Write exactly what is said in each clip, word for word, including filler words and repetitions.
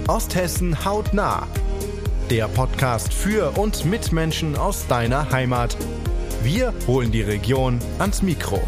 Osthessen hautnah. Der Podcast für und mit Menschen aus deiner Heimat. Wir holen die Region ans Mikro.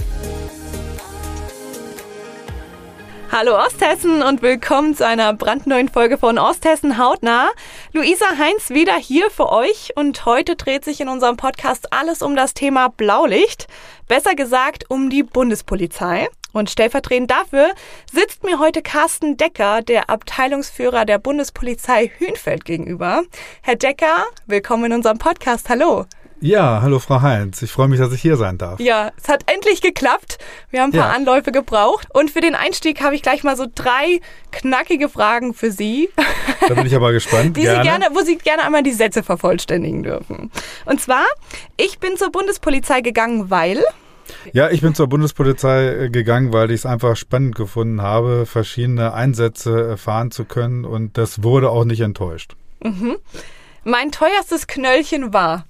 Hallo Osthessen und willkommen zu einer brandneuen Folge von Osthessen hautnah. Luisa Heinz wieder hier für euch und heute dreht sich in unserem Podcast alles um das Thema Blaulicht, besser gesagt um die Bundespolizei. Und stellvertretend dafür sitzt mir heute Carsten Decker, der Abteilungsführer der Bundespolizei Hünfeld gegenüber. Herr Decker, willkommen in unserem Podcast. Hallo. Ja, hallo Frau Heinz. Ich freue mich, dass ich hier sein darf. Ja, es hat endlich geklappt. Wir haben ein paar ja. Anläufe gebraucht. Und für den Einstieg habe ich gleich mal so drei knackige Fragen für Sie. Da bin ich aber gespannt. Die gerne. Sie gerne, wo Sie gerne einmal die Sätze vervollständigen dürfen. Und zwar, ich bin zur Bundespolizei gegangen, weil... Ja, ich bin zur Bundespolizei gegangen, weil ich es einfach spannend gefunden habe, verschiedene Einsätze fahren zu können. Und das wurde auch nicht enttäuscht. Mhm. Mein teuerstes Knöllchen war...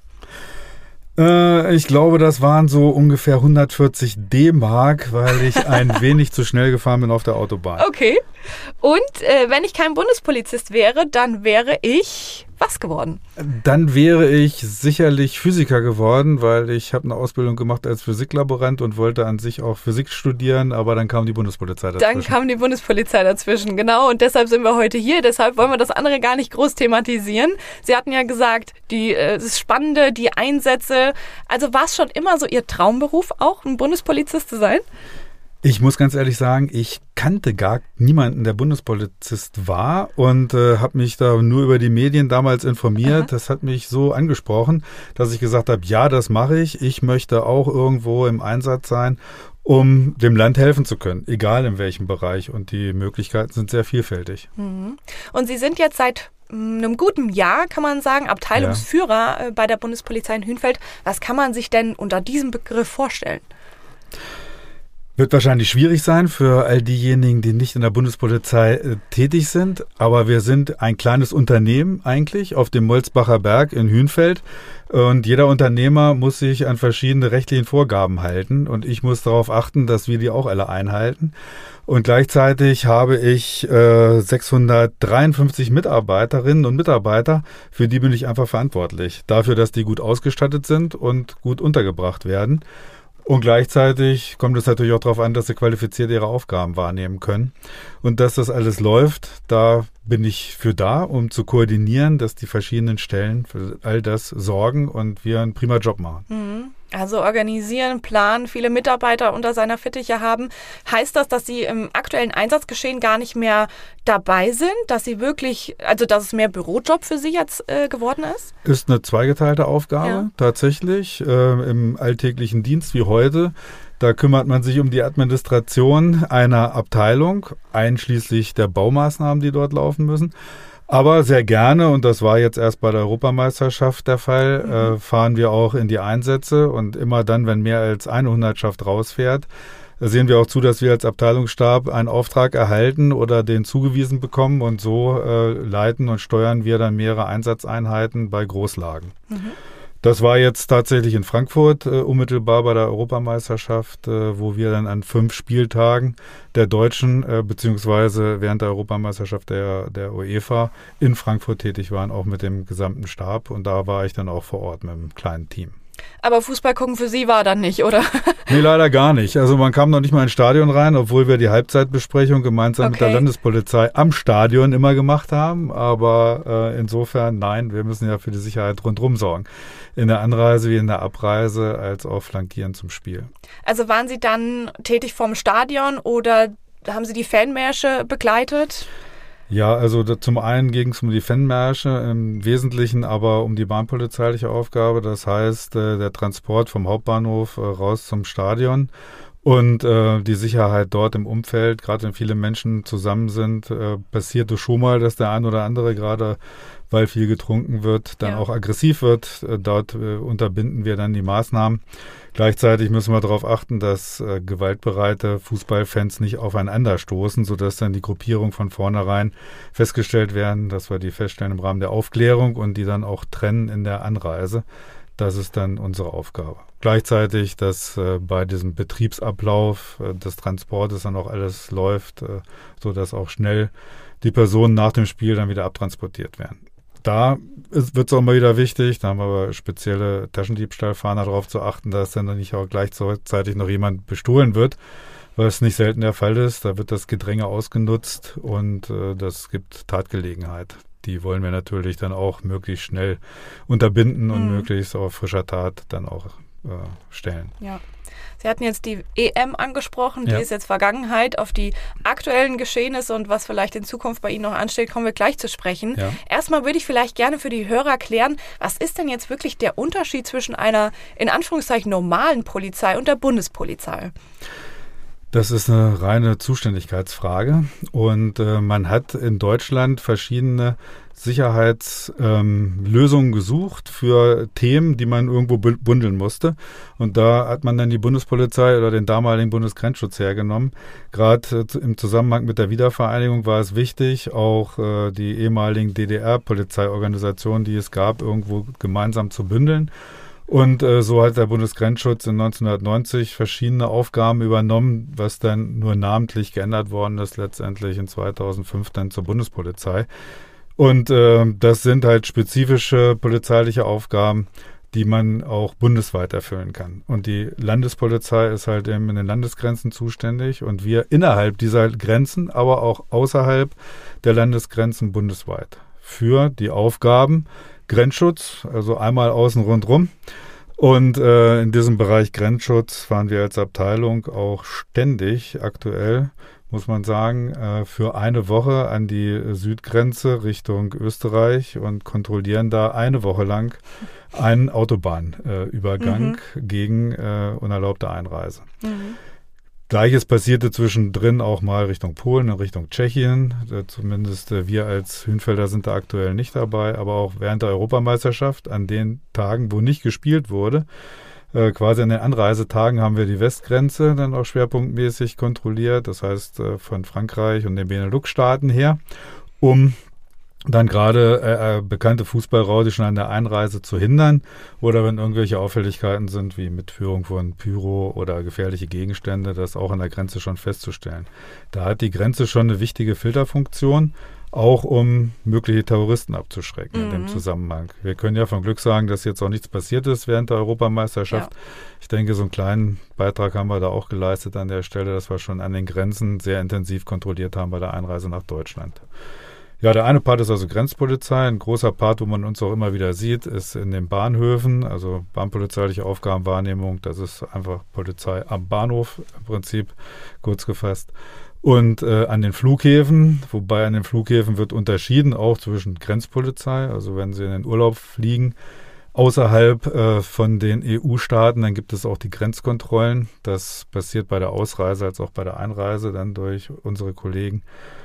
Ich glaube, das waren so ungefähr hundertvierzig D-Mark, weil ich ein wenig zu schnell gefahren bin auf der Autobahn. Okay. Und äh, wenn ich kein Bundespolizist wäre, dann wäre ich was geworden? Dann wäre ich sicherlich Physiker geworden, weil ich habe eine Ausbildung gemacht als Physiklaborant und wollte an sich auch Physik studieren, aber dann kam die Bundespolizei dazwischen. Dann kam die Bundespolizei dazwischen, genau. Und deshalb sind wir heute hier. Deshalb wollen wir das andere gar nicht groß thematisieren. Sie hatten ja gesagt, die, äh, das Spannende, die Einsätze. Also war es schon immer so Ihr Traumberuf, auch ein Bundespolizist zu sein? Ich muss ganz ehrlich sagen, ich kannte gar niemanden, der Bundespolizist war und äh, habe mich da nur über die Medien damals informiert. Aha. Das hat mich so angesprochen, dass ich gesagt habe, ja, das mache ich. Ich möchte auch irgendwo im Einsatz sein, um dem Land helfen zu können, egal in welchem Bereich. Und die Möglichkeiten sind sehr vielfältig. Mhm. Und Sie sind jetzt seit einem guten Jahr, kann man sagen, Abteilungsführer ja. bei der Bundespolizei in Hünfeld. Was kann man sich denn unter diesem Begriff vorstellen? Wird wahrscheinlich schwierig sein für all diejenigen, die nicht in der Bundespolizei äh, tätig sind. Aber wir sind ein kleines Unternehmen eigentlich auf dem Molsbacher Berg in Hünfeld. Und jeder Unternehmer muss sich an verschiedene rechtlichen Vorgaben halten. Und ich muss darauf achten, dass wir die auch alle einhalten. Und gleichzeitig habe ich äh, sechshundertdreiundfünfzig Mitarbeiterinnen und Mitarbeiter. Für die bin ich einfach verantwortlich. Dafür, dass die gut ausgestattet sind und gut untergebracht werden. Und gleichzeitig kommt es natürlich auch darauf an, dass sie qualifiziert ihre Aufgaben wahrnehmen können. Und dass das alles läuft, da bin ich für da, um zu koordinieren, dass die verschiedenen Stellen für all das sorgen und wir einen prima Job machen. Also organisieren, planen, viele Mitarbeiter unter seiner Fittiche haben. Heißt das, dass Sie im aktuellen Einsatzgeschehen gar nicht mehr dabei sind? Dass Sie wirklich, also dass es mehr Bürojob für Sie jetzt äh, geworden ist? Ist eine zweigeteilte Aufgabe, ja. tatsächlich. Äh, im alltäglichen Dienst wie heute. Da kümmert man sich um die Administration einer Abteilung, einschließlich der Baumaßnahmen, die dort laufen müssen. Aber sehr gerne, und das war jetzt erst bei der Europameisterschaft der Fall, mhm. äh, fahren wir auch in die Einsätze. Und immer dann, wenn mehr als eine Hundertschaft rausfährt, sehen wir auch zu, dass wir als Abteilungsstab einen Auftrag erhalten oder den zugewiesen bekommen. Und so äh, leiten und steuern wir dann mehrere Einsatzeinheiten bei Großlagen. Mhm. Das war jetzt tatsächlich in Frankfurt, äh, unmittelbar bei der Europameisterschaft, äh, wo wir dann an fünf Spieltagen der Deutschen, äh, beziehungsweise während der Europameisterschaft der, der UEFA in Frankfurt tätig waren, auch mit dem gesamten Stab. Und da war ich dann auch vor Ort mit einem kleinen Team. Aber Fußball gucken für Sie war dann nicht, oder? Nee, leider gar nicht. Also man kam noch nicht mal ins Stadion rein, obwohl wir die Halbzeitbesprechung gemeinsam okay. mit der Landespolizei am Stadion immer gemacht haben. Aber äh, insofern, nein, wir müssen ja für die Sicherheit rundherum sorgen. In der Anreise wie in der Abreise, als auch flankieren zum Spiel. Also waren Sie dann tätig vom Stadion oder haben Sie die Fanmärsche begleitet? Ja, also da, zum einen ging es um die Fanmärsche, im Wesentlichen aber um die bahnpolizeiliche Aufgabe. Das heißt, äh, der Transport vom Hauptbahnhof äh, raus zum Stadion und äh, die Sicherheit dort im Umfeld. Gerade wenn viele Menschen zusammen sind, äh, passiert es schon mal, dass der ein oder andere, gerade weil viel getrunken wird, dann ja. auch aggressiv wird. Äh, dort äh, unterbinden wir dann die Maßnahmen. Gleichzeitig müssen wir darauf achten, dass äh, gewaltbereite Fußballfans nicht aufeinander stoßen, sodass dann die Gruppierung von vornherein festgestellt werden, dass wir die feststellen im Rahmen der Aufklärung und die dann auch trennen in der Anreise. Das ist dann unsere Aufgabe. gleichzeitig, dass äh, bei diesem Betriebsablauf äh, des Transportes dann auch alles läuft, äh, sodass auch schnell die Personen nach dem Spiel dann wieder abtransportiert werden. Da wird es auch immer wieder wichtig, da haben wir aber spezielle Taschendiebstahlfahnder darauf zu achten, dass dann nicht auch gleichzeitig noch jemand bestohlen wird, was nicht selten der Fall ist. Da wird das Gedränge ausgenutzt und äh, das gibt Tatgelegenheit. Die wollen wir natürlich dann auch möglichst schnell unterbinden und mhm. möglichst auf frischer Tat dann auch äh, stellen. Ja. Sie hatten jetzt die E M angesprochen, die ja. ist jetzt Vergangenheit. Auf die aktuellen Geschehnisse und was vielleicht in Zukunft bei Ihnen noch ansteht, kommen wir gleich zu sprechen. Ja. Erstmal würde ich vielleicht gerne für die Hörer klären, was ist denn jetzt wirklich der Unterschied zwischen einer in Anführungszeichen normalen Polizei und der Bundespolizei? Das ist eine reine Zuständigkeitsfrage und äh, man hat in Deutschland verschiedene Sicherheitslösungen ähm, gesucht für Themen, die man irgendwo bundeln musste. Und da hat man dann die Bundespolizei oder den damaligen Bundesgrenzschutz hergenommen. Gerade äh, im Zusammenhang mit der Wiedervereinigung war es wichtig, auch äh, die ehemaligen D D R-Polizeiorganisationen, die es gab, irgendwo gemeinsam zu bündeln. Und äh, so hat der Bundesgrenzschutz in neunzehnhundertneunzig verschiedene Aufgaben übernommen, was dann nur namentlich geändert worden ist, letztendlich in zweitausendfünf dann zur Bundespolizei. Und äh, das sind halt spezifische polizeiliche Aufgaben, die man auch bundesweit erfüllen kann. Und die Landespolizei ist halt eben in den Landesgrenzen zuständig und wir innerhalb dieser Grenzen, aber auch außerhalb der Landesgrenzen bundesweit für die Aufgaben Grenzschutz, also einmal außen rundrum. Und äh, in diesem Bereich Grenzschutz fahren wir als Abteilung auch ständig aktuell, muss man sagen, äh, für eine Woche an die Südgrenze Richtung Österreich und kontrollieren da eine Woche lang einen Autobahnübergang äh, mhm. gegen äh, unerlaubte Einreise. Mhm. Gleiches passierte zwischendrin auch mal Richtung Polen und Richtung Tschechien. Äh, zumindest äh, wir als Hünfelder sind da aktuell nicht dabei, aber auch während der Europameisterschaft, an den Tagen, wo nicht gespielt wurde, äh, quasi an den Anreisetagen haben wir die Westgrenze dann auch schwerpunktmäßig kontrolliert. Das heißt äh, von Frankreich und den Benelux-Staaten her, um dann gerade äh, äh, bekannte Fußballraudi schon an der Einreise zu hindern oder wenn irgendwelche Auffälligkeiten sind, wie Mitführung von Pyro oder gefährliche Gegenstände, das auch an der Grenze schon festzustellen. Da hat die Grenze schon eine wichtige Filterfunktion, auch um mögliche Terroristen abzuschrecken mhm. in dem Zusammenhang. Wir können ja von Glück sagen, dass jetzt auch nichts passiert ist während der Europameisterschaft. Ja. Ich denke, so einen kleinen Beitrag haben wir da auch geleistet an der Stelle, dass wir schon an den Grenzen sehr intensiv kontrolliert haben bei der Einreise nach Deutschland. Ja, der eine Part ist also Grenzpolizei. Ein großer Part, wo man uns auch immer wieder sieht, ist in den Bahnhöfen, also bahnpolizeiliche Aufgabenwahrnehmung. Das ist einfach Polizei am Bahnhof im Prinzip, kurz gefasst. Und äh, an den Flughäfen, wobei an den Flughäfen wird unterschieden, auch zwischen Grenzpolizei, also wenn Sie in den Urlaub fliegen, außerhalb äh, von den E U-Staaten, dann gibt es auch die Grenzkontrollen. Das passiert bei der Ausreise als auch bei der Einreise dann durch unsere Kollegen.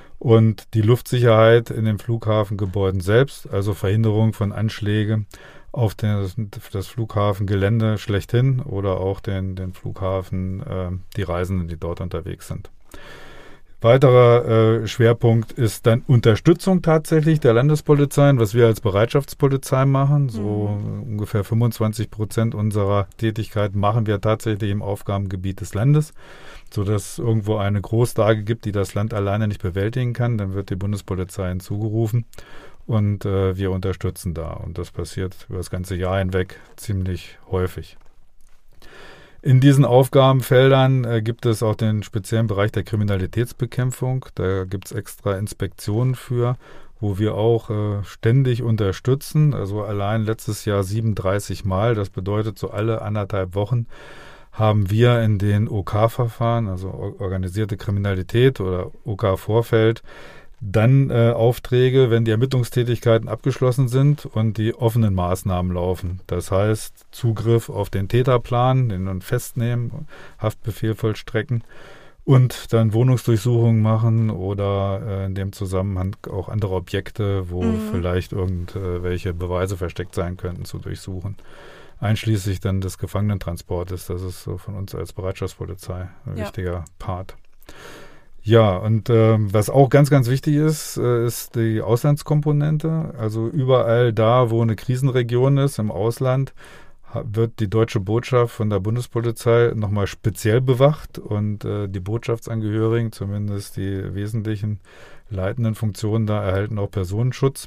Und die Luftsicherheit in den Flughafengebäuden selbst, also Verhinderung von Anschlägen auf den, das Flughafengelände schlechthin oder auch den, den Flughafen, äh, die Reisenden, die dort unterwegs sind. Weiterer äh, Schwerpunkt ist dann Unterstützung tatsächlich der Landespolizeien, was wir als Bereitschaftspolizei machen. So mhm. ungefähr fünfundzwanzig Prozent unserer Tätigkeit machen wir tatsächlich im Aufgabengebiet des Landes, sodass es irgendwo eine Großlage gibt, die das Land alleine nicht bewältigen kann. Dann wird die Bundespolizei hinzugerufen und äh, wir unterstützen da. Und das passiert über das ganze Jahr hinweg ziemlich häufig. In diesen Aufgabenfeldern äh, gibt es auch den speziellen Bereich der Kriminalitätsbekämpfung. Da gibt es extra Inspektionen für, wo wir auch äh, ständig unterstützen. Also allein letztes Jahr siebenunddreißig Mal. Das bedeutet, so alle anderthalb Wochen haben wir in den O K-Verfahren, also organisierte Kriminalität oder O K-Vorfeld, dann äh, Aufträge, wenn die Ermittlungstätigkeiten abgeschlossen sind und die offenen Maßnahmen laufen. Das heißt, Zugriff auf den Täterplan, den dann festnehmen, Haftbefehl vollstrecken und dann Wohnungsdurchsuchungen machen oder äh, in dem Zusammenhang auch andere Objekte, wo mhm. vielleicht irgendwelche Beweise versteckt sein könnten, zu durchsuchen. Einschließlich dann des Gefangenentransportes. Das ist so von uns als Bereitschaftspolizei ein ja. wichtiger Part. Ja, und äh, was auch ganz, ganz wichtig ist, äh, ist die Auslandskomponente. Also überall da, wo eine Krisenregion ist im Ausland, wird die deutsche Botschaft von der Bundespolizei nochmal speziell bewacht und äh, die Botschaftsangehörigen, zumindest die wesentlichen leitenden Funktionen da, erhalten auch Personenschutz.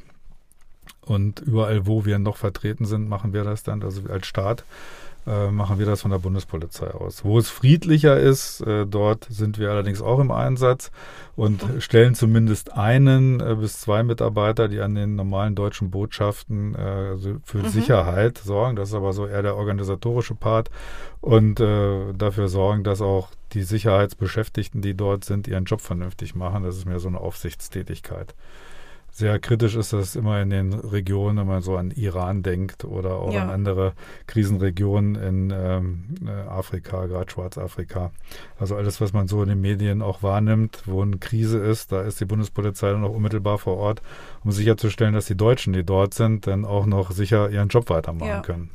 Und überall, wo wir noch vertreten sind, machen wir das dann, also als Staat, äh, machen wir das von der Bundespolizei aus. Wo es friedlicher ist, äh, dort sind wir allerdings auch im Einsatz und stellen zumindest einen äh, bis zwei Mitarbeiter, die an den normalen deutschen Botschaften äh, also für mhm. Sicherheit sorgen. Das ist aber so eher der organisatorische Part und äh, dafür sorgen, dass auch die Sicherheitsbeschäftigten, die dort sind, ihren Job vernünftig machen. Das ist mehr so eine Aufsichtstätigkeit. Sehr kritisch ist das immer in den Regionen, wenn man so an Iran denkt oder auch ja. an andere Krisenregionen in ähm, Afrika, gerade Schwarzafrika. Also alles, was man so in den Medien auch wahrnimmt, wo eine Krise ist, da ist die Bundespolizei dann auch unmittelbar vor Ort, um sicherzustellen, dass die Deutschen, die dort sind, dann auch noch sicher ihren Job weitermachen ja. können.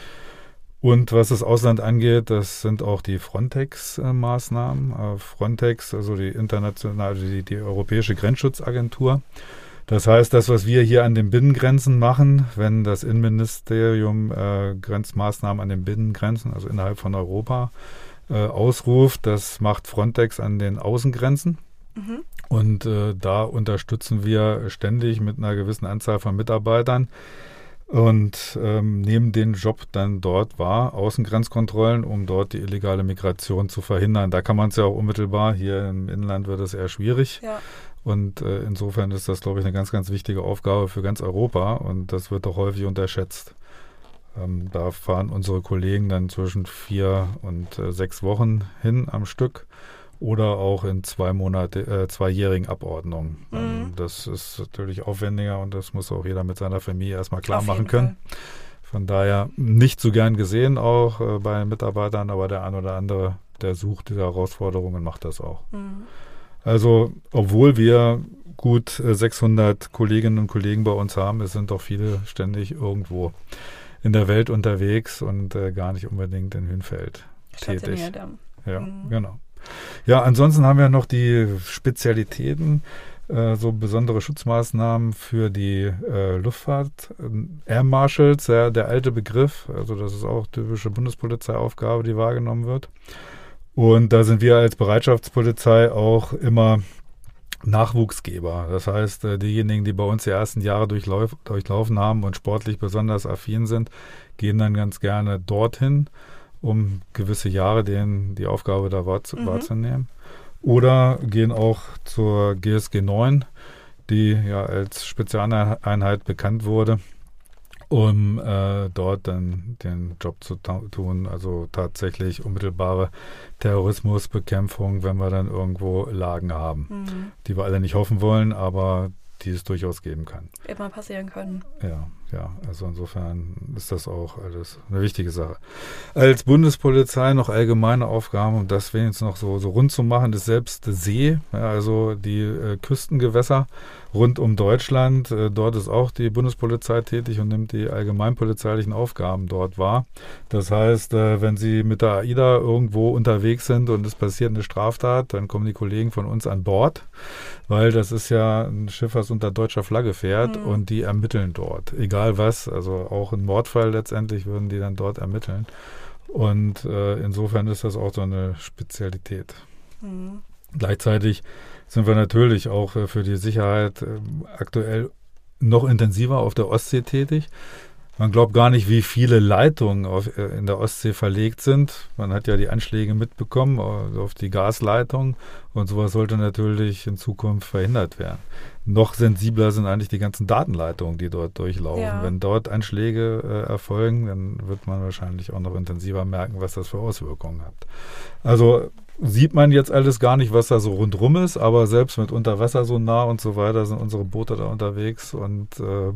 Und was das Ausland angeht, das sind auch die Frontex-Maßnahmen. Frontex, also die internationale, die, die Europäische Grenzschutzagentur. Das heißt, das, was wir hier an den Binnengrenzen machen, wenn das Innenministerium äh, Grenzmaßnahmen an den Binnengrenzen, also innerhalb von Europa, äh, ausruft, das macht Frontex an den Außengrenzen. Mhm. Und äh, da unterstützen wir ständig mit einer gewissen Anzahl von Mitarbeitern und ähm, nehmen den Job dann dort wahr, Außengrenzkontrollen, um dort die illegale Migration zu verhindern. Da kann man es ja auch unmittelbar, hier im Inland wird es eher schwierig. Ja. Und äh, insofern ist das, glaube ich, eine ganz, ganz wichtige Aufgabe für ganz Europa und das wird auch häufig unterschätzt. Ähm, da fahren unsere Kollegen dann zwischen vier und äh, sechs Wochen hin am Stück oder auch in zwei Monate, äh, zweijährigen Abordnungen. Mhm. Ähm, das ist natürlich aufwendiger und das muss auch jeder mit seiner Familie erstmal klar Auf machen können. Fall. Von daher nicht so gern gesehen auch äh, bei Mitarbeitern, aber der ein oder andere, der sucht diese Herausforderungen, macht das auch. Mhm. Also, obwohl wir gut sechshundert Kolleginnen und Kollegen bei uns haben, es sind doch viele ständig irgendwo in der Welt unterwegs und äh, gar nicht unbedingt in Hünfeld tätig. Ja, mhm. genau. Ja, ansonsten haben wir noch die Spezialitäten, äh, so besondere Schutzmaßnahmen für die äh, Luftfahrt. Air Marshals, ja, der alte Begriff, also das ist auch typische Bundespolizeiaufgabe, die wahrgenommen wird. Und da sind wir als Bereitschaftspolizei auch immer Nachwuchsgeber. Das heißt, diejenigen, die bei uns die ersten Jahre durchlauf, durchlaufen haben und sportlich besonders affin sind, gehen dann ganz gerne dorthin, um gewisse Jahre denen die Aufgabe da wahr, mhm. wahrzunehmen. Oder gehen auch zur G S G neun, die ja als Spezialeinheit bekannt wurde, um äh, dort dann den Job zu ta- tun, also tatsächlich unmittelbare Terrorismusbekämpfung, wenn wir dann irgendwo Lagen haben, mhm. die wir alle nicht hoffen wollen, aber die es durchaus geben kann. Immer passieren können. Ja, ja, also insofern ist das auch alles eine wichtige Sache. Als Bundespolizei noch allgemeine Aufgaben, um das wenigstens noch so, so rund zu machen, ist selbst See, ja, also die äh, Küstengewässer rund um Deutschland. Äh, dort ist auch die Bundespolizei tätig und nimmt die allgemeinpolizeilichen Aufgaben dort wahr. Das heißt, äh, wenn Sie mit der AIDA irgendwo unterwegs sind und es passiert eine Straftat, dann kommen die Kollegen von uns an Bord, weil das ist ja ein Schiff, was unter deutscher Flagge fährt mhm. und die ermitteln dort. Egal was, also auch ein Mordfall letztendlich würden die dann dort ermitteln. Und äh, insofern ist das auch so eine Spezialität. Mhm. Gleichzeitig sind wir natürlich auch äh, für die Sicherheit äh, aktuell noch intensiver auf der Ostsee tätig. Man glaubt gar nicht, wie viele Leitungen auf, äh, in der Ostsee verlegt sind. Man hat ja die Anschläge mitbekommen äh, auf die Gasleitung und sowas sollte natürlich in Zukunft verhindert werden. Noch sensibler sind eigentlich die ganzen Datenleitungen, die dort durchlaufen. Ja. Wenn dort Anschläge äh, erfolgen, dann wird man wahrscheinlich auch noch intensiver merken, was das für Auswirkungen hat. Also sieht man jetzt alles gar nicht, was da so rundrum ist, aber selbst mit Unterwassersonar und so weiter sind unsere Boote da unterwegs und äh,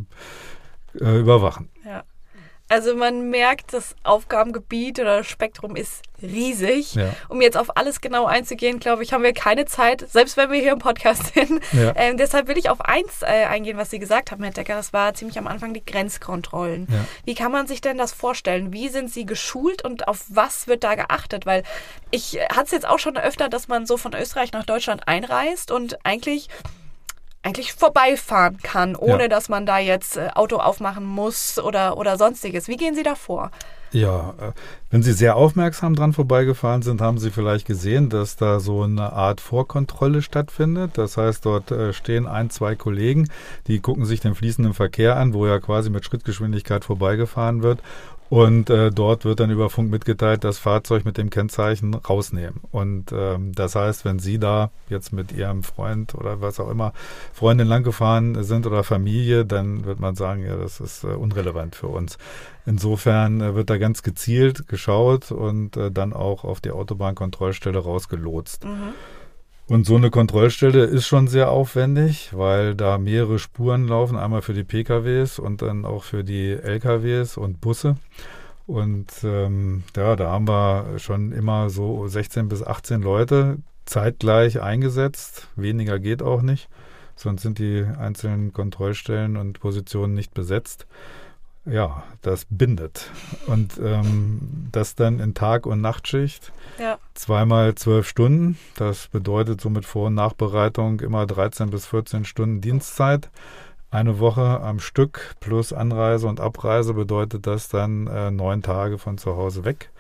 äh, überwachen. Ja. Also man merkt, das Aufgabengebiet oder das Spektrum ist riesig. Ja. Um jetzt auf alles genau einzugehen, glaube ich, haben wir keine Zeit, selbst wenn wir hier im Podcast sind. Ja. Ähm, deshalb will ich auf eins äh, eingehen, was Sie gesagt haben, Herr Decker. Das war ziemlich am Anfang die Grenzkontrollen. Ja. Wie kann man sich denn das vorstellen? Wie sind Sie geschult und auf was wird da geachtet? Weil ich hatte es jetzt auch schon öfter, dass man so von Österreich nach Deutschland einreist und eigentlich... eigentlich vorbeifahren kann, ohne ja. dass man da jetzt äh, Auto aufmachen muss oder, oder sonstiges. Wie gehen Sie da vor? Ja, wenn Sie sehr aufmerksam dran vorbeigefahren sind, haben Sie vielleicht gesehen, dass da so eine Art Vorkontrolle stattfindet. Das heißt, dort stehen ein, zwei Kollegen, die gucken sich den fließenden Verkehr an, wo ja quasi mit Schrittgeschwindigkeit vorbeigefahren wird. Und äh, dort wird dann über Funk mitgeteilt, das Fahrzeug mit dem Kennzeichen rausnehmen. Und ähm, das heißt, wenn Sie da jetzt mit Ihrem Freund oder was auch immer, Freundin langgefahren sind oder Familie, dann wird man sagen, ja, das ist äh, unrelevant für uns. Insofern äh, wird da ganz gezielt geschaut und äh, dann auch auf die Autobahnkontrollstelle rausgelotst. Mhm. Und so eine Kontrollstelle ist schon sehr aufwendig, weil da mehrere Spuren laufen, einmal für die P K Ws und dann auch für die L K Ws und Busse. Und ähm, ja, da haben wir schon immer so sechzehn bis achtzehn Leute zeitgleich eingesetzt. Weniger geht auch nicht, sonst sind die einzelnen Kontrollstellen und Positionen nicht besetzt. Ja, das bindet. Und ähm, das dann in Tag- und Nachtschicht. Ja. Zweimal zwölf Stunden. Das bedeutet somit Vor- und Nachbereitung immer dreizehn bis vierzehn Stunden Dienstzeit. Eine Woche am Stück plus Anreise und Abreise bedeutet das dann äh, neun Tage von zu Hause weg.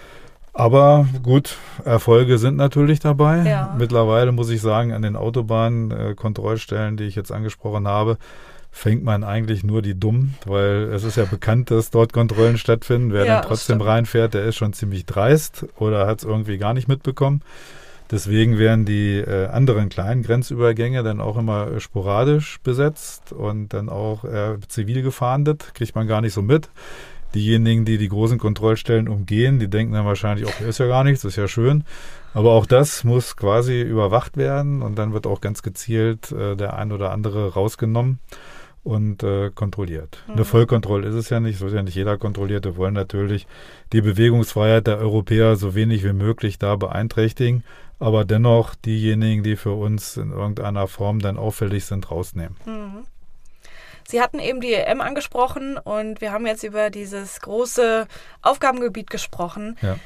Aber gut, Erfolge sind natürlich dabei. Ja. Mittlerweile muss ich sagen, an den Autobahnkontrollstellen, äh, die ich jetzt angesprochen habe, fängt man eigentlich nur die Dummen, weil es ist ja bekannt, dass dort Kontrollen stattfinden. Wer ja, dann trotzdem reinfährt, der ist schon ziemlich dreist oder hat es irgendwie gar nicht mitbekommen. Deswegen werden die äh, anderen kleinen Grenzübergänge dann auch immer äh, sporadisch besetzt und dann auch äh, zivil gefahndet. Kriegt man gar nicht so mit. Diejenigen, die die großen Kontrollstellen umgehen, die denken dann wahrscheinlich, auch ist ja gar nichts, ist ja schön. Aber auch das muss quasi überwacht werden und dann wird auch ganz gezielt äh, der ein oder andere rausgenommen und äh, kontrolliert. Mhm. Eine Vollkontrolle ist es ja nicht, es wird ja nicht jeder kontrolliert. Wir wollen natürlich die Bewegungsfreiheit der Europäer so wenig wie möglich da beeinträchtigen, aber dennoch diejenigen, die für uns in irgendeiner Form dann auffällig sind, rausnehmen. Mhm. Sie hatten eben die E M angesprochen und wir haben jetzt über dieses große Aufgabengebiet gesprochen, ja,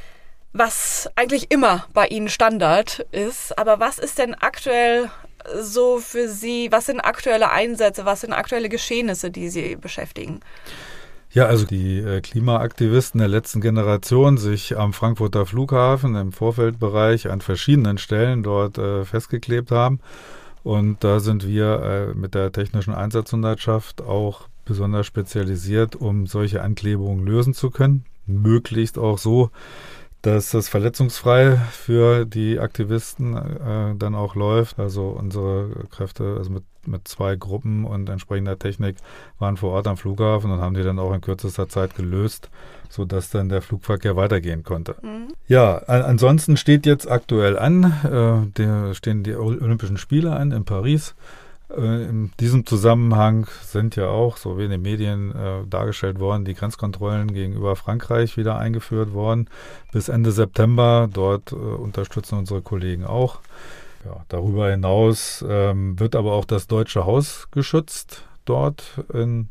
was eigentlich immer bei Ihnen Standard ist. Aber was ist denn aktuell so für Sie, was sind aktuelle Einsätze, was sind aktuelle Geschehnisse, die Sie beschäftigen? Ja, also die äh, Klimaaktivisten der letzten Generation sich am Frankfurter Flughafen im Vorfeldbereich an verschiedenen Stellen dort äh, festgeklebt haben. Und da sind wir äh, mit der technischen Einsatzhundertschaft auch besonders spezialisiert, um solche Anklebungen lösen zu können. Möglichst auch so, dass das verletzungsfrei für die Aktivisten äh, dann auch läuft. Also unsere Kräfte, also mit, mit zwei Gruppen und entsprechender Technik, waren vor Ort am Flughafen und haben die dann auch in kürzester Zeit gelöst, sodass dann der Flugverkehr weitergehen konnte. Mhm. Ja, a- ansonsten steht jetzt aktuell an, äh, der stehen die Olympischen Spiele an in Paris. Äh, in diesem Zusammenhang sind ja auch, so wie in den Medien äh, dargestellt worden, die Grenzkontrollen gegenüber Frankreich wieder eingeführt worden. Bis Ende September, dort äh, unterstützen unsere Kollegen auch. Ja, darüber hinaus ähm, wird aber auch das Deutsche Haus geschützt dort in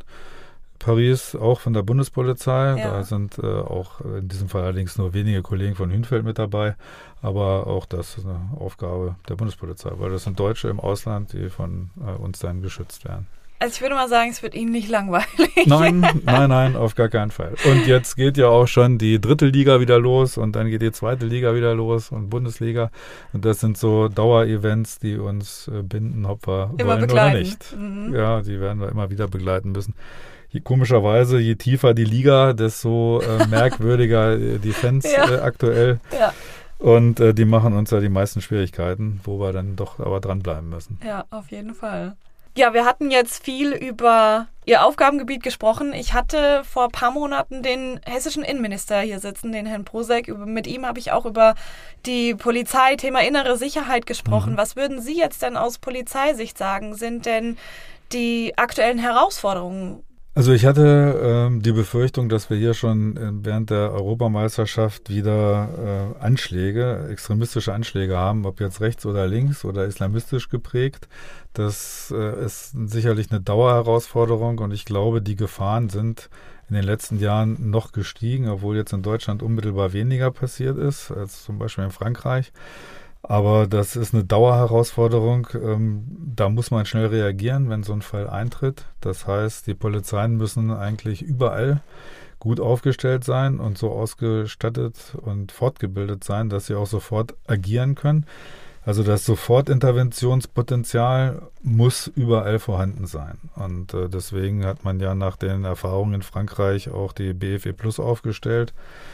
Paris, auch von der Bundespolizei. Ja. Da sind äh, auch in diesem Fall allerdings nur wenige Kollegen von Hünfeld mit dabei. Aber auch das ist eine Aufgabe der Bundespolizei, weil das sind Deutsche im Ausland, die von äh, uns dann geschützt werden. Also ich würde mal sagen, es wird Ihnen nicht langweilig. Nein, nein, nein, auf gar keinen Fall. Und jetzt geht ja auch schon die dritte Liga wieder los und dann geht die zweite Liga wieder los und Bundesliga. Und das sind so Dauerevents, die uns äh, binden, ob wir immer wollen begleiten. Oder nicht. Mhm. Ja, die werden wir immer wieder begleiten müssen. Je, komischerweise, je tiefer die Liga, desto äh, merkwürdiger äh, die Fans ja. äh, aktuell. Ja. Und äh, die machen uns ja die meisten Schwierigkeiten, wo wir dann doch aber dranbleiben müssen. Ja, auf jeden Fall. Ja, wir hatten jetzt viel über Ihr Aufgabengebiet gesprochen. Ich hatte vor ein paar Monaten den hessischen Innenminister hier sitzen, den Herrn Prosek. Mit ihm habe ich auch über die Polizei, Thema innere Sicherheit gesprochen. Mhm. Was würden Sie jetzt denn aus Polizeisicht sagen, sind denn die aktuellen Herausforderungen? Also ich hatte ähm, die Befürchtung, dass wir hier schon äh, während der Europameisterschaft wieder äh, Anschläge, extremistische Anschläge haben, ob jetzt rechts oder links oder islamistisch geprägt. Das äh, ist sicherlich eine Dauerherausforderung und ich glaube, die Gefahren sind in den letzten Jahren noch gestiegen, obwohl jetzt in Deutschland unmittelbar weniger passiert ist, als zum Beispiel in Frankreich. Aber das ist eine Dauerherausforderung. Ähm, da muss man schnell reagieren, wenn so ein Fall eintritt. Das heißt, die Polizeien müssen eigentlich überall gut aufgestellt sein und so ausgestattet und fortgebildet sein, dass sie auch sofort agieren können. Also das Sofortinterventionspotenzial muss überall vorhanden sein. Und äh, deswegen hat man ja nach den Erfahrungen in Frankreich auch die B F E Plus aufgestellt,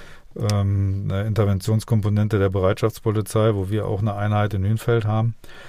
ähm, eine Interventionskomponente der Bereitschaftspolizei, wo wir auch eine Einheit in Hünfeld haben.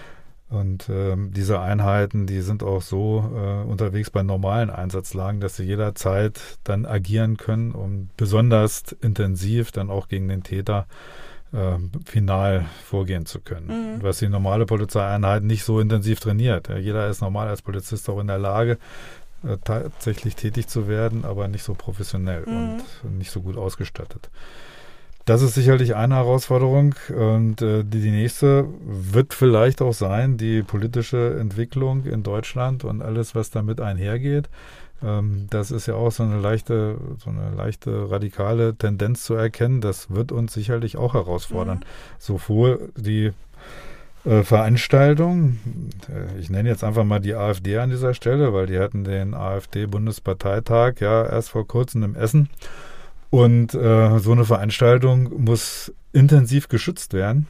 Und ähm, diese Einheiten, die sind auch so äh, unterwegs bei normalen Einsatzlagen, dass sie jederzeit dann agieren können, um besonders intensiv dann auch gegen den Täter äh, final vorgehen zu können. Mhm. Was die normale Polizeieinheit nicht so intensiv trainiert. Ja, jeder ist normal als Polizist auch in der Lage, äh, tatsächlich tätig zu werden, aber nicht so professionell mhm. und nicht so gut ausgestattet. Das ist sicherlich eine Herausforderung und äh, die, die nächste wird vielleicht auch sein, die politische Entwicklung in Deutschland und alles, was damit einhergeht. Ähm, das ist ja auch so eine leichte, so eine leichte radikale Tendenz zu erkennen. Das wird uns sicherlich auch herausfordern. Mhm. Sowohl die äh, Veranstaltung, äh, ich nenne jetzt einfach mal die AfD an dieser Stelle, weil die hatten den AfD-Bundesparteitag ja erst vor kurzem in Essen. Und äh, so eine Veranstaltung muss intensiv geschützt werden,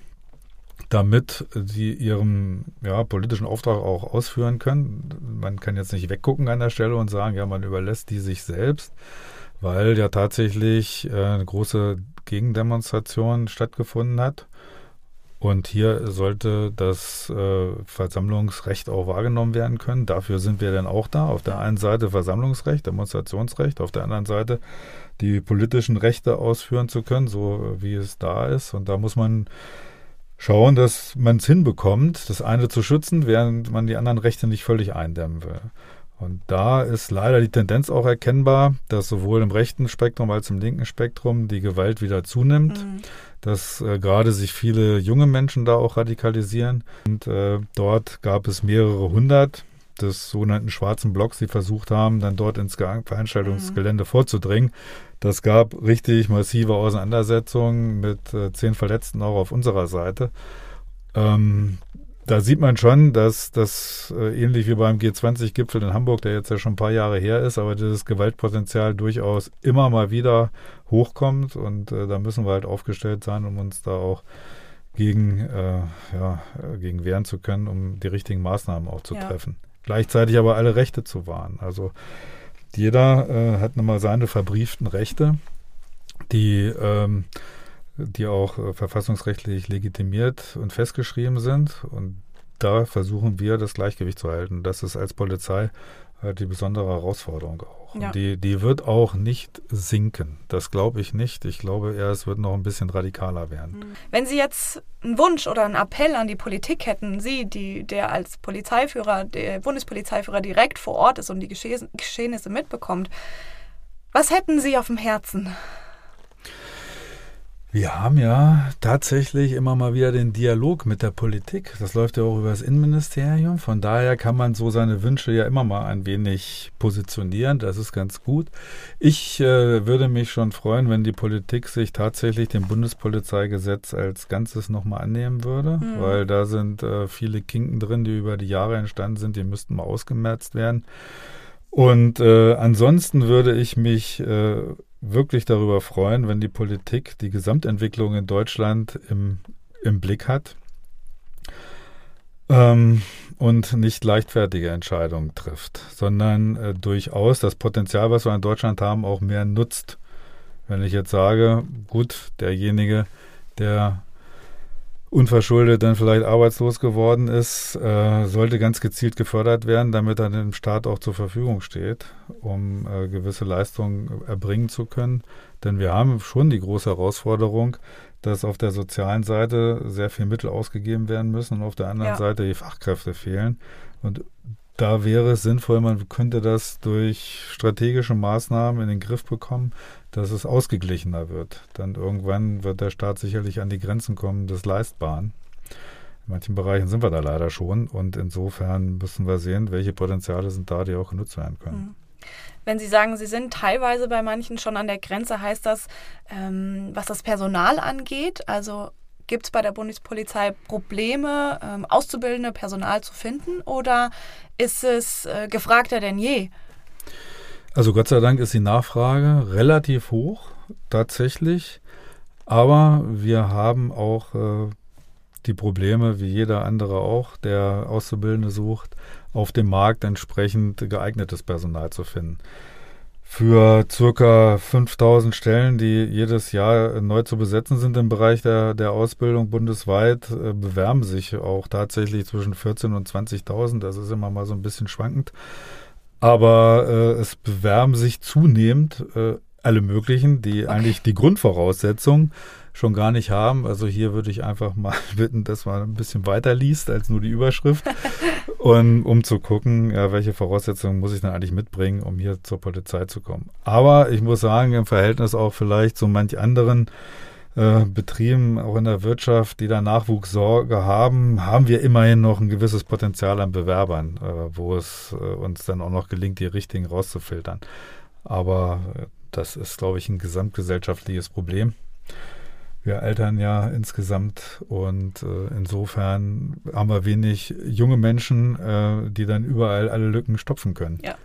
damit sie ihren ja, politischen Auftrag auch ausführen können. Man kann jetzt nicht weggucken an der Stelle und sagen, ja, man überlässt die sich selbst, weil ja tatsächlich äh, eine große Gegendemonstration stattgefunden hat. Und hier sollte das äh, Versammlungsrecht auch wahrgenommen werden können. Dafür sind wir dann auch da. Auf der einen Seite Versammlungsrecht, Demonstrationsrecht, auf der anderen Seite die politischen Rechte ausführen zu können, so wie es da ist. Und da muss man schauen, dass man es hinbekommt, das eine zu schützen, während man die anderen Rechte nicht völlig eindämmen will. Und da ist leider die Tendenz auch erkennbar, dass sowohl im rechten Spektrum als im linken Spektrum die Gewalt wieder zunimmt, mhm. dass äh, gerade sich viele junge Menschen da auch radikalisieren. Und äh, dort gab es mehrere hundert des sogenannten schwarzen Blocks, die versucht haben, dann dort ins Ge- Veranstaltungsgelände mhm. vorzudringen. Das gab richtig massive Auseinandersetzungen mit äh, zehn Verletzten auch auf unserer Seite. Ähm, Da sieht man schon, dass das äh, ähnlich wie beim G zwanzig Gipfel in Hamburg, der jetzt ja schon ein paar Jahre her ist, aber dieses Gewaltpotenzial durchaus immer mal wieder hochkommt und äh, da müssen wir halt aufgestellt sein, um uns da auch gegen, äh, ja, gegen wehren zu können, um die richtigen Maßnahmen auch zu ja. treffen. Gleichzeitig aber alle Rechte zu wahren. Also jeder äh, hat nochmal seine verbrieften Rechte, die ähm, die auch äh, verfassungsrechtlich legitimiert und festgeschrieben sind. Und da versuchen wir, das Gleichgewicht zu halten. Das ist als Polizei äh, die besondere Herausforderung auch. Ja. Und die, die wird auch nicht sinken. Das glaube ich nicht. Ich glaube eher, es wird noch ein bisschen radikaler werden. Wenn Sie jetzt einen Wunsch oder einen Appell an die Politik hätten, Sie, die, der als Polizeiführer, der Bundespolizeiführer direkt vor Ort ist und die Gesche- Geschehnisse mitbekommt, was hätten Sie auf dem Herzen? Wir haben ja tatsächlich immer mal wieder den Dialog mit der Politik. Das läuft ja auch über das Innenministerium. Von daher kann man so seine Wünsche ja immer mal ein wenig positionieren. Das ist ganz gut. Ich äh, würde mich schon freuen, wenn die Politik sich tatsächlich dem Bundespolizeigesetz als Ganzes nochmal annehmen würde, mhm. weil da sind äh, viele Kinken drin, die über die Jahre entstanden sind. Die müssten mal ausgemerzt werden. Und äh, ansonsten würde ich mich äh, wirklich darüber freuen, wenn die Politik die Gesamtentwicklung in Deutschland im, im Blick hat ähm, und nicht leichtfertige Entscheidungen trifft, sondern äh, durchaus das Potenzial, was wir in Deutschland haben, auch mehr nutzt. Wenn ich jetzt sage, gut, derjenige, der unverschuldet dann vielleicht arbeitslos geworden ist, äh, sollte ganz gezielt gefördert werden, damit er dem Staat auch zur Verfügung steht, um äh, gewisse Leistungen erbringen zu können. Denn wir haben schon die große Herausforderung, dass auf der sozialen Seite sehr viel Mittel ausgegeben werden müssen und auf der anderen ja. Seite die Fachkräfte fehlen. Und da wäre es sinnvoll, man könnte das durch strategische Maßnahmen in den Griff bekommen, dass es ausgeglichener wird. Dann irgendwann wird der Staat sicherlich an die Grenzen kommen des Leistbaren. In manchen Bereichen sind wir da leider schon und insofern müssen wir sehen, welche Potenziale sind da, die auch genutzt werden können. Wenn Sie sagen, Sie sind teilweise bei manchen schon an der Grenze, heißt das, ähm, was das Personal angeht, also gibt es bei der Bundespolizei Probleme, ähm, auszubildende Personal zu finden oder ist es äh, gefragter denn je? Also Gott sei Dank ist die Nachfrage relativ hoch, tatsächlich. Aber wir haben auch äh, die Probleme, wie jeder andere auch, der Auszubildende sucht, auf dem Markt entsprechend geeignetes Personal zu finden. Für circa fünftausend Stellen, die jedes Jahr neu zu besetzen sind im Bereich der, der Ausbildung bundesweit, äh, bewerben sich auch tatsächlich zwischen vierzehntausend und zwanzigtausend. Das ist immer mal so ein bisschen schwankend. Aber äh, es bewerben sich zunehmend äh, alle möglichen, die okay. eigentlich die Grundvoraussetzungen schon gar nicht haben. Also hier würde ich einfach mal bitten, dass man ein bisschen weiter liest als nur die Überschrift. Und um zu gucken, ja, welche Voraussetzungen muss ich dann eigentlich mitbringen, um hier zur Polizei zu kommen. Aber ich muss sagen, im Verhältnis auch vielleicht zu manch anderen äh, Betrieben, auch in der Wirtschaft, die da Nachwuchssorge haben, haben wir immerhin noch ein gewisses Potenzial an Bewerbern, äh, wo es äh, uns dann auch noch gelingt, die richtigen rauszufiltern. Aber äh, das ist, glaube ich, ein gesamtgesellschaftliches Problem. Wir altern ja insgesamt und äh, insofern haben wir wenig junge Menschen, äh, die dann überall alle Lücken stopfen können. Ja.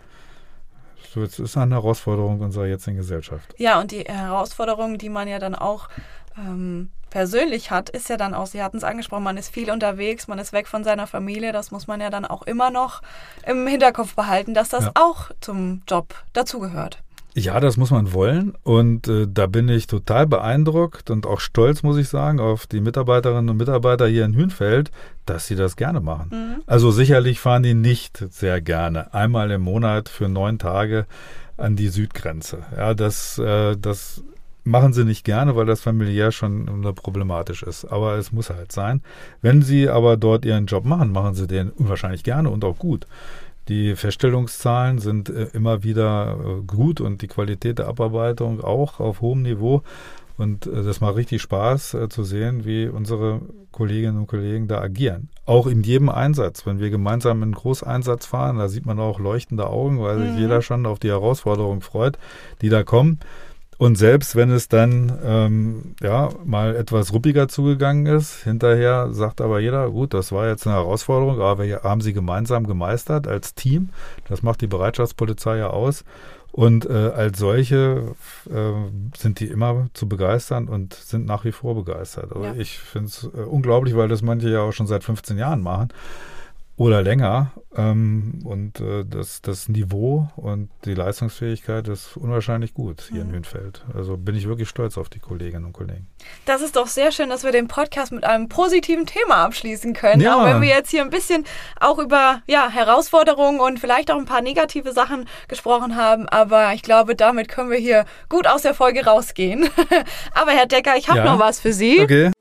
So, das ist eine Herausforderung unserer jetzigen Gesellschaft. Ja, und die Herausforderung, die man ja dann auch ähm, persönlich hat, ist ja dann auch, Sie hatten es angesprochen, man ist viel unterwegs, man ist weg von seiner Familie, das muss man ja dann auch immer noch im Hinterkopf behalten, dass das ja. auch zum Job dazugehört. Ja, das muss man wollen und äh, da bin ich total beeindruckt und auch stolz, muss ich sagen, auf die Mitarbeiterinnen und Mitarbeiter hier in Hünfeld, dass sie das gerne machen. Mhm. Also sicherlich fahren die nicht sehr gerne einmal im Monat für neun Tage an die Südgrenze. Ja, das, äh, das machen sie nicht gerne, weil das familiär schon problematisch ist. Aber es muss halt sein. Wenn sie aber dort ihren Job machen, machen sie den unwahrscheinlich gerne und auch gut. Die Feststellungszahlen sind äh, immer wieder äh, gut und die Qualität der Abarbeitung auch auf hohem Niveau. Und äh, das macht richtig Spaß äh, zu sehen, wie unsere Kolleginnen und Kollegen da agieren. Auch in jedem Einsatz. Wenn wir gemeinsam in einen Großeinsatz fahren, da sieht man auch leuchtende Augen, weil sich mhm. jeder schon auf die Herausforderungen freut, die da kommen. Und selbst wenn es dann ähm, ja mal etwas ruppiger zugegangen ist, hinterher sagt aber jeder, gut, das war jetzt eine Herausforderung, aber wir haben sie gemeinsam gemeistert als Team. Das macht die Bereitschaftspolizei ja aus. Und äh, als solche äh, sind die immer zu begeistern und sind nach wie vor begeistert. Also ja. ich finde es äh, unglaublich, weil das manche ja auch schon seit fünfzehn Jahren machen. Oder länger. Ähm, und äh, das, das Niveau und die Leistungsfähigkeit ist unwahrscheinlich gut hier mhm. in Hünfeld. Also bin ich wirklich stolz auf die Kolleginnen und Kollegen. Das ist doch sehr schön, dass wir den Podcast mit einem positiven Thema abschließen können. Ja. Auch wenn wir jetzt hier ein bisschen auch über ja, Herausforderungen und vielleicht auch ein paar negative Sachen gesprochen haben. Aber ich glaube, damit können wir hier gut aus der Folge rausgehen. Aber Herr Decker, ich habe ja. noch was für Sie. Okay.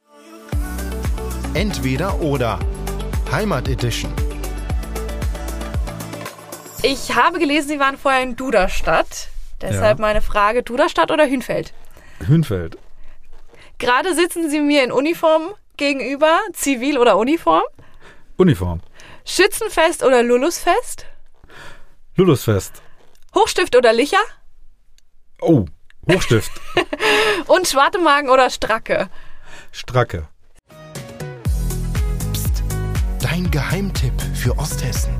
Entweder oder. Heimat Edition. Ich habe gelesen, Sie waren vorher in Duderstadt. Deshalb ja. meine Frage, Duderstadt oder Hünfeld? Hünfeld. Gerade sitzen Sie mir in Uniform gegenüber. Zivil oder Uniform? Uniform. Schützenfest oder Lulusfest? Lulusfest. Hochstift oder Licher? Oh, Hochstift. Und Schwartemagen oder Stracke? Stracke. Dein Geheimtipp für Osthessen.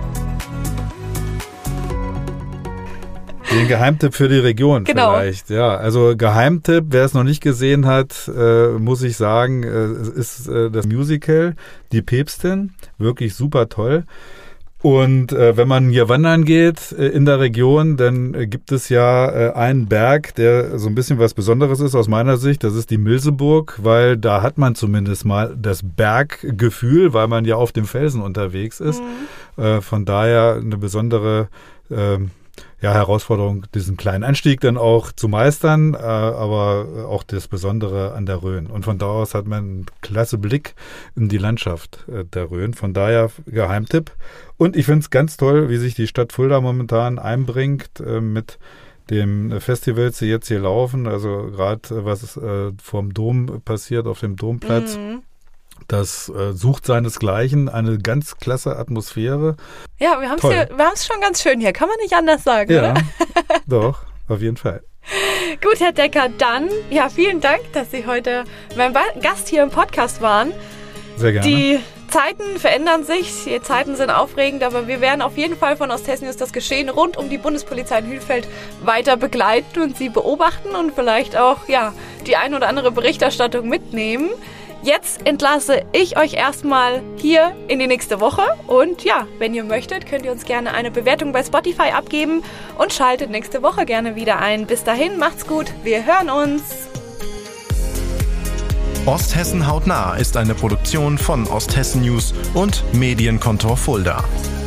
Den Geheimtipp für die Region genau. vielleicht. Ja, also Geheimtipp, wer es noch nicht gesehen hat, äh, muss ich sagen, äh, es ist äh, das Musical Die Päpstin. Wirklich super toll. Und äh, wenn man hier wandern geht äh, in der Region, dann äh, gibt es ja äh, einen Berg, der so ein bisschen was Besonderes ist aus meiner Sicht. Das ist die Milseburg, weil da hat man zumindest mal das Berggefühl, weil man ja auf dem Felsen unterwegs ist. Mhm. Äh, von daher eine besondere äh, ja, Herausforderung, diesen kleinen Anstieg dann auch zu meistern, äh, aber auch das Besondere an der Rhön. Und von da aus hat man einen klasse Blick in die Landschaft äh, der Rhön. Von daher Geheimtipp. Und ich finde es ganz toll, wie sich die Stadt Fulda momentan einbringt äh, mit den Festivals, die jetzt hier laufen. Also gerade was äh, vorm Dom passiert, auf dem Domplatz. Mhm. Das äh, sucht seinesgleichen, eine ganz klasse Atmosphäre. Ja, wir haben es schon ganz schön hier, kann man nicht anders sagen, ja, oder? Doch, auf jeden Fall. Gut, Herr Decker, dann, ja, vielen Dank, dass Sie heute mein Gast hier im Podcast waren. Sehr gerne. Die Zeiten verändern sich, die Zeiten sind aufregend, aber wir werden auf jeden Fall von Osthessen News das Geschehen rund um die Bundespolizei in Hülfeld weiter begleiten und sie beobachten und vielleicht auch ja, die ein oder andere Berichterstattung mitnehmen. Jetzt entlasse ich euch erstmal hier in die nächste Woche und ja, wenn ihr möchtet, könnt ihr uns gerne eine Bewertung bei Spotify abgeben und schaltet nächste Woche gerne wieder ein. Bis dahin, macht's gut, wir hören uns! Osthessen hautnah ist eine Produktion von Osthessen News und Medienkontor Fulda.